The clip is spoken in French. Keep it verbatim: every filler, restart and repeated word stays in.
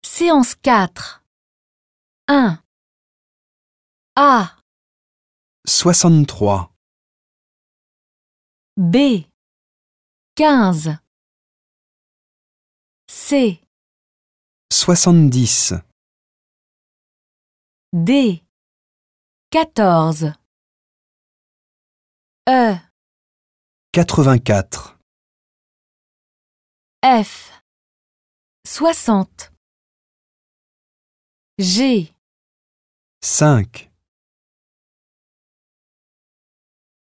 Séance quatre. un. A, soixante-trois, B, quinze. C, soixante-dix, D, quatorze. E, quatre-vingt-quatre, F, soixante. G, cinq,